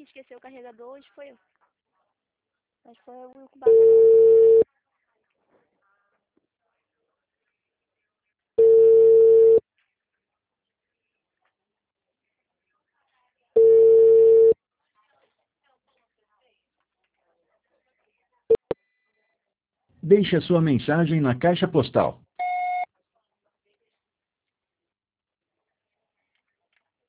que esqueceu o carregador hoje foi eu. Mas foi o único bacana. Deixe a sua mensagem na caixa postal